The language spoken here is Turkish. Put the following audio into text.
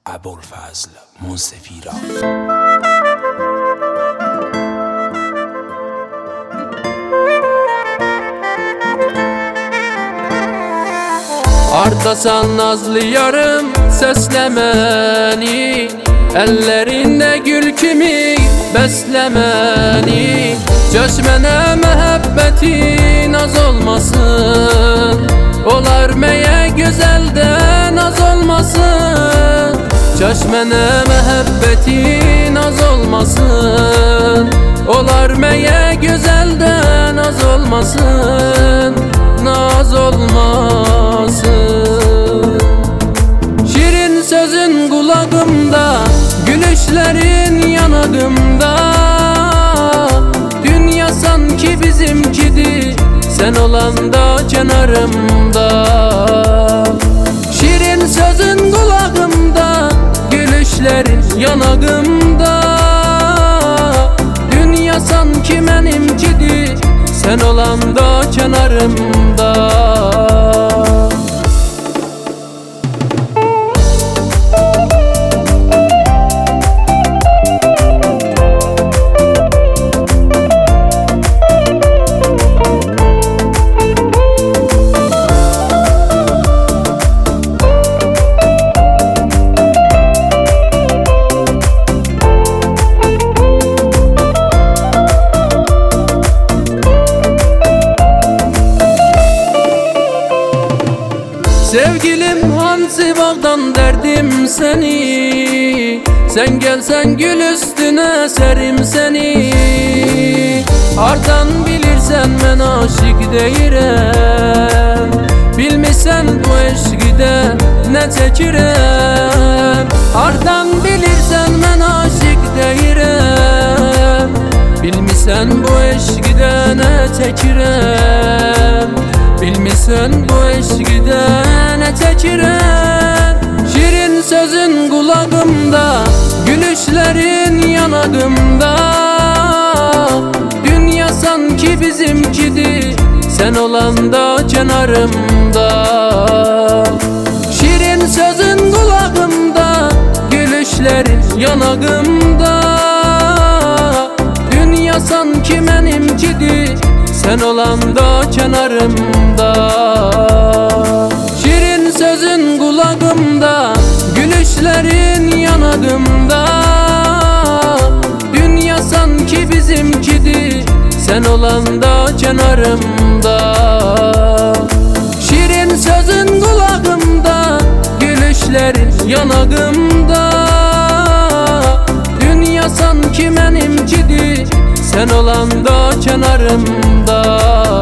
ابوالفضل منصفی را. Ardasan nazlı yarım seslemeni, ellerinde gül kimi beslemeni. Çeşmene muhabbetin az olmasın, olar meye güzelden az olmasın. Çeşmene muhabbetin az olmasın, olar meye güzelden az olmasın, naz olmasın. Şirin sözün kulağımda, gülüşlerin yanağımda. Dünya sanki bizimkidir, sen olan da kenarımda. Şirin sözün kulağımda, gülüşlerin yanağımda. Dünya sanki benimkidir, sen olan da kenarımda. Sevgilim hansı bağdan derdim seni, sen gelsen gül üstüne serim seni. Ardan bilirsen ben aşık değirem, bilmişsen bu eşkide ne çekirem. Ardan bilirsen ben aşık değirem, bilmişsen bu eşkide ne çekirem. Bilmişsen bu eşkide ne çekirem. Şirin sözün kulağımda, gülüşlerin yanağımda. Dünya sanki bizimkidir, sen olan da kenarımda. Şirin sözün kulağımda, gülüşlerin yanağımda. Dünya sanki benimkidir, sen olan da kenarımda. Şirin sözün kulağımda, gülüşlerin yanağımda. Dünya sanki bizimkidir, sen olan da kenarımda. Şirin sözün kulağımda, gülüşlerin yanağımda. Dünya sanki benimkidir, sen olan da kenarımda.